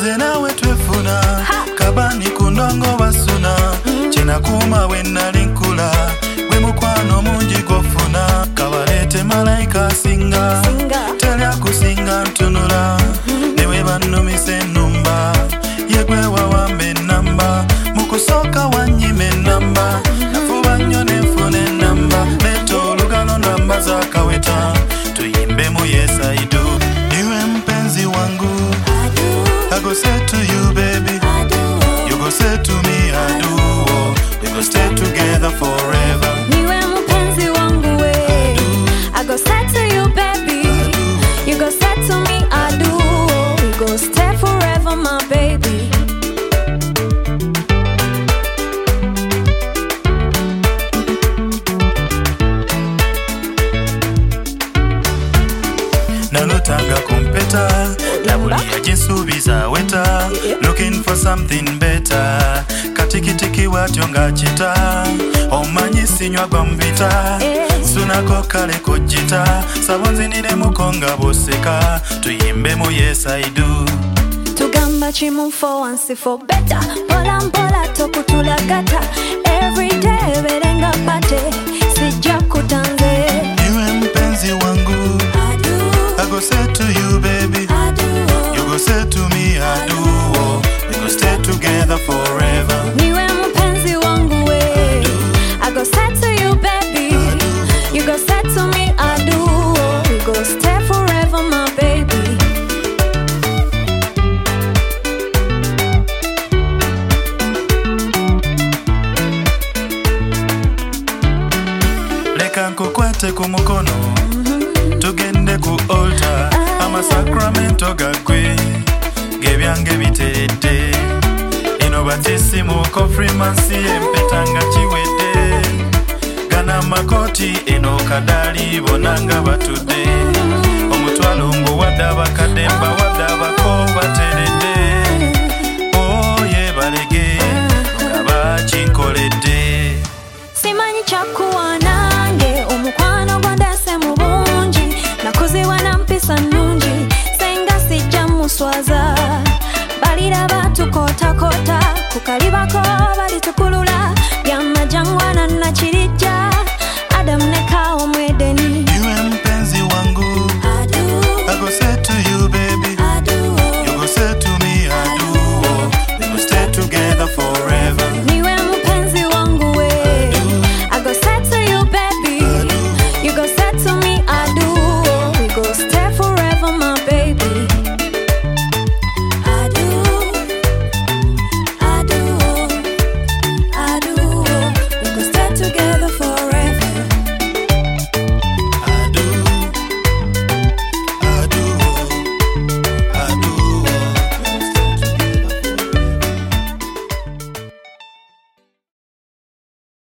nze nawe twefuna kabani kundongo basuna chena kuma wenali nkula gwe mukwano mungi gofuna kabalete malaika singa telya kusinga ntunula newe bannumise ennumba yegwe wawambe namba mukusoka wanyime namba nafuba nnyo nenfuna ennamba leeta olugalo namba zakaweta tuyimbe mu yes I do niwe mpenzi wangu I go say to you baby you go say to me I do we go stay together forever niwe mpenzi wangu we I go say to you baby you go say to me I do we go stay forever my baby nalotanga kompeta nabuli yajinsubiza weta looking for something better katikitiki watyo nga chita omanyi sinywa gwamvita sunako kale kujita sabonzinire mukonga boseka tuyimbe mu yes I do tugamba chimu for once for better pola mpola tokutulagata everyday berenga pate sijja kutanze niwe mpenzi wangu I go say to you baby you go say to me I do we go stay together forever niwe mpenzi wangu we I go say to you baby you go say to me I do we go stay forever my baby leka nkukwate ku mukono tugende ku altar amasakramento gagwe gebyange biteredde eno batisimu confirmation empetanga kiwedde gana makoti eno kadali bonanga batudde omutwalo ngo wadda bakadde mba wadda bako bateredde oye balege ngaba kinkoledde simanyi kyakuwa nange omukwano gwandase mu bungi nakuziwa na mpisa nnungi senga sijja muswaza balira batukotakota kukalibako balitukulula byamajangwana nakirijja Adam ne